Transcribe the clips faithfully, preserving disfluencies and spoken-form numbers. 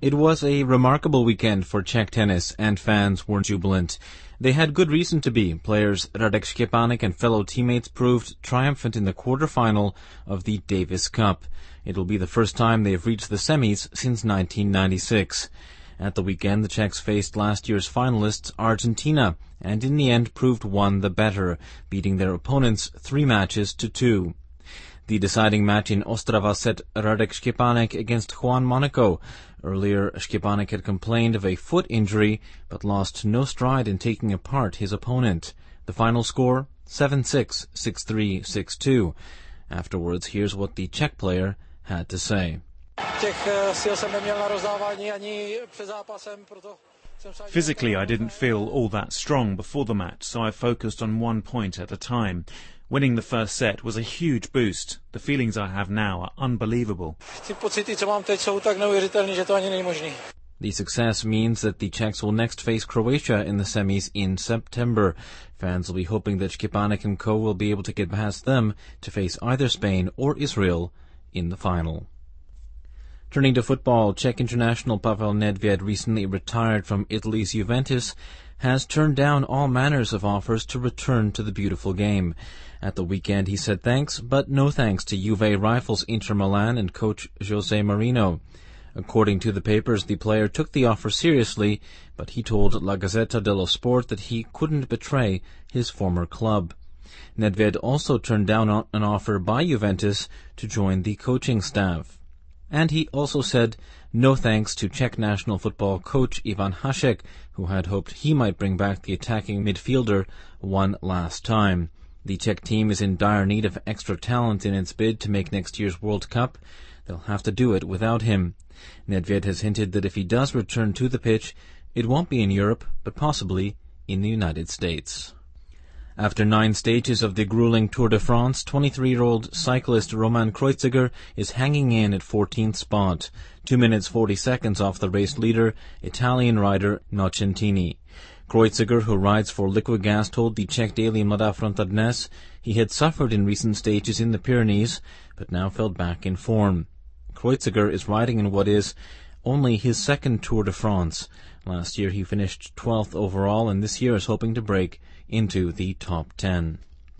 It was a remarkable weekend for Czech tennis, and fans were jubilant. They had good reason to be. Players Radek Štěpánek and fellow teammates proved triumphant in the quarter-final of the Davis Cup. It will be the first time they have reached the semis since nineteen ninety-six. At the weekend, the Czechs faced last year's finalists Argentina, and in the end proved one the better, beating their opponents three matches to two. The deciding match in Ostrava set Radek Štěpánek against Juan Monaco. Earlier, Štěpánek had complained of a foot injury, but lost no stride in taking apart his opponent. The final score, seven six, six three, six two. Afterwards, here's what the Czech player had to say. Physically, I didn't feel all that strong before the match, so I focused on one point at a time. Winning the first set was a huge boost. The feelings I have now are unbelievable. The success means that the Czechs will next face Croatia in the semis in September. Fans will be hoping that Štěpánek and co will be able to get past them to face either Spain or Israel in the final. Turning to football, Czech international Pavel Nedvěd, recently retired from Italy's Juventus, has turned down all manners of offers to return to the beautiful game. At the weekend, he said thanks, but no thanks to Juve rivals Inter Milan and coach Jose Mourinho. According to the papers, the player took the offer seriously, but he told La Gazzetta dello Sport that he couldn't betray his former club. Nedvěd also turned down an offer by Juventus to join the coaching staff. And he also said no thanks to Czech national football coach Ivan Hašek, who had hoped he might bring back the attacking midfielder one last time. The Czech team is in dire need of extra talent in its bid to make next year's World Cup. They'll have to do it without him. Nedvěd has hinted that if he does return to the pitch, it won't be in Europe, but possibly in the United States. After nine stages of the grueling Tour de France, twenty-three-year-old cyclist Roman Kreuziger is hanging in at fourteenth spot, two minutes forty seconds off the race leader, Italian rider Nocentini. Kreuziger, who rides for Liquigas, told the Czech daily Mladá Fronta Dnes he had suffered in recent stages in the Pyrenees, but now fell back in form. Kreuziger is riding in what is only his second Tour de France. Last year he finished twelfth overall, and this year is hoping to break into the top ten.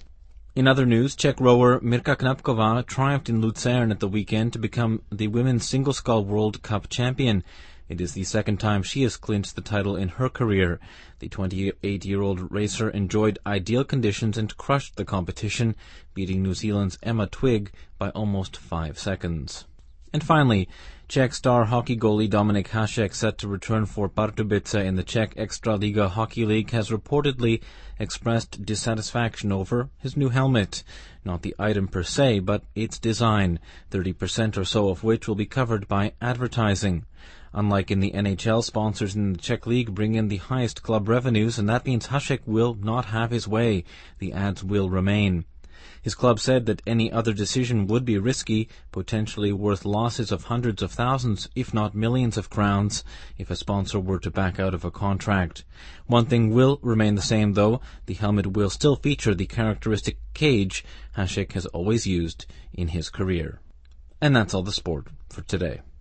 In other news, Czech rower Mirka Knapková triumphed in Lucerne at the weekend to become the women's single-scull World Cup champion. It is the second time she has clinched the title in her career. The twenty-eight-year-old racer enjoyed ideal conditions and crushed the competition, beating New Zealand's Emma Twigg by almost five seconds. And finally, Czech star hockey goalie Dominik Hasek, set to return for Pardubice in the Czech Extraliga Hockey League, has reportedly expressed dissatisfaction over his new helmet. Not the item per se, but its design, thirty percent or so of which will be covered by advertising. Unlike in the N H L, sponsors in the Czech League bring in the highest club revenues, and that means Hasek will not have his way. The ads will remain. His club said that any other decision would be risky, potentially worth losses of hundreds of thousands, if not millions of crowns, if a sponsor were to back out of a contract. One thing will remain the same, though. The helmet will still feature the characteristic cage Hasek has always used in his career. And that's all the sport for today.